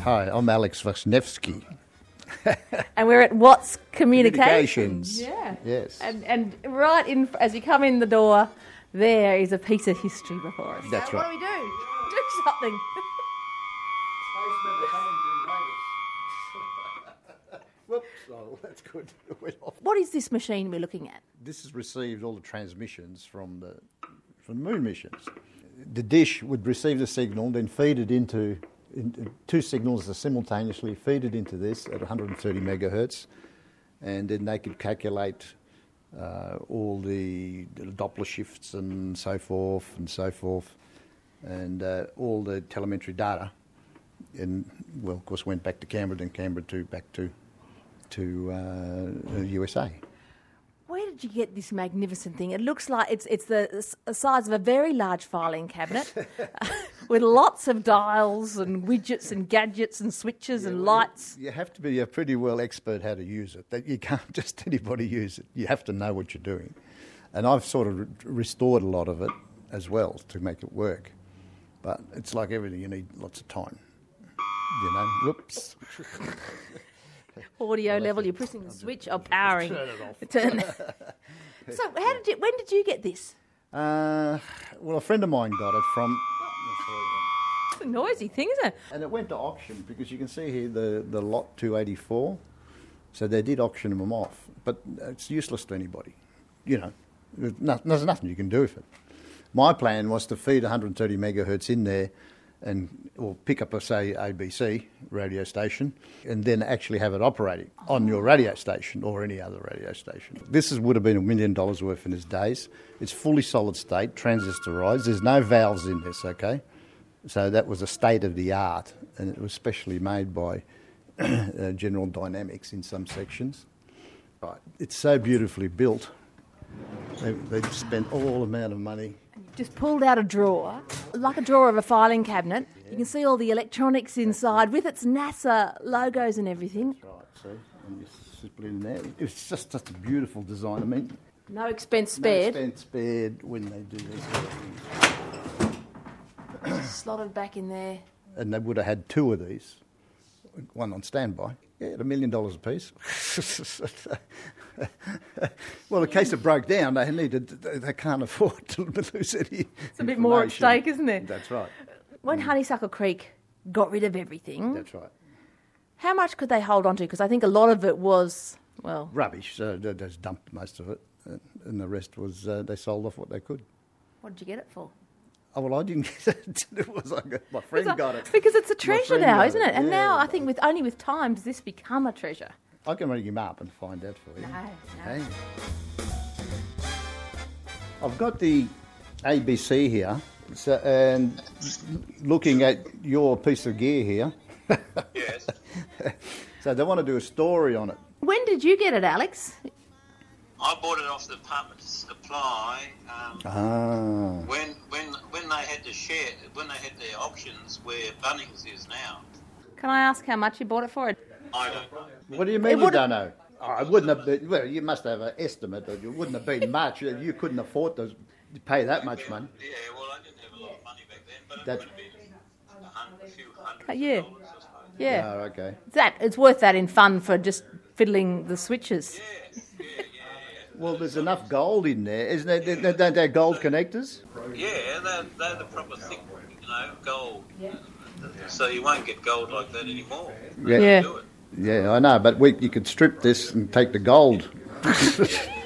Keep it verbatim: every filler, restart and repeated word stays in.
Hi, I'm Alex Vasnevsky. And we're at Watts Communications. Communications. Yeah. Yes. And and right in as you come in the door, there is a piece of history before us. That's so right. What do we do? Do something. Whoops, oh, that's good. It went off. What is this machine we're looking at? This has received all the transmissions from the from the moon missions. The dish would receive the signal, then feed it into, into two signals simultaneously, feed it into this at one hundred thirty megahertz, and then they could calculate uh, all the, the Doppler shifts and so forth and so forth, and uh, all the telemetry data. And well, of course, went back to Canberra, then Canberra to back to to uh, the U S A. Where did you get this magnificent thing? It looks like it's it's the, the size of a very large filing cabinet with lots of dials and widgets and gadgets and switches yeah, and well, lights. You have to be a pretty well expert how to use it. That you can't just anybody use it. You have to know what you're doing. And I've sort of re- restored a lot of it as well to make it work. But it's like everything, you need lots of time. You know, whoops. Audio level, you're pressing the switch or powering. Turn it off. Turn. So, how did you? When did you get this? Uh, well, a friend of mine got it from. It's a noisy thing, isn't it? And it went to auction because you can see here the, the lot two eighty-four. So they did auction them off, but it's useless to anybody. You know, there's, no, there's nothing you can do with it. My plan was to feed one hundred thirty megahertz in there, and or pick up a, say, A B C radio station, and then actually have it operating on your radio station or any other radio station. This is, would have been a million dollars worth in its days. It's fully solid state, transistorized. There's no valves in this, okay? So that was a state of the art, and it was specially made by uh, General Dynamics in some sections. Right. It's so beautifully built. They, they've spent all amount of money. Just pulled out a drawer, like a drawer of a filing cabinet. Yeah. You can see all the electronics inside with its NASA logos and everything. That's right, see? And you slip it in there. It's just, just a beautiful design. I mean, no expense spared. No expense spared when they do these sort of things. Slotted back in there. And they would have had two of these, one on standby. Yeah, at a million dollars a piece. Well, in case it broke down, they needed. They can't afford to lose any. It's a bit more at stake, isn't it? That's right. When mm. Honeysuckle Creek got rid of everything, that's right. How much could they hold on to? Because I think a lot of it was well rubbish. So they just dumped most of it, and the rest was uh, they sold off what they could. What did you get it for? Oh, well, I didn't get it. It was like a, my friend like, got it. Because it's a treasure now, isn't it? it? And yeah. now I think with only with time does this become a treasure. I can ring him up and find out for you. No, no. Okay. I've got the A B C here, so, and looking at your piece of gear here. Yes. So they want to do a story on it. When did you get it, Alex? I bought it off the Department of Supply. Um, ah. When when when they had the share, when they had their auctions where Bunnings is now. Can I ask how much you bought it for? I don't know. What do you mean you don't know? Oh, it wouldn't have been, well, you must have an estimate. It wouldn't have been much. You couldn't afford to pay that much money. Yeah, well, I didn't have a lot of money back then, but it That's, would have been a, hundred, a few hundred yeah. dollars, I suppose. Yeah. Oh, okay. It's, that, it's worth that in fun for just fiddling the switches. Yeah, yeah, yeah. Well, there's enough gold in there, isn't there? Don't they, they gold connectors? Yeah, they're, they're the proper thick, you know, gold. Yeah. So you won't get gold like that anymore. Yeah. Yeah. Do it. Yeah, I know, but we, you could strip this and take the gold.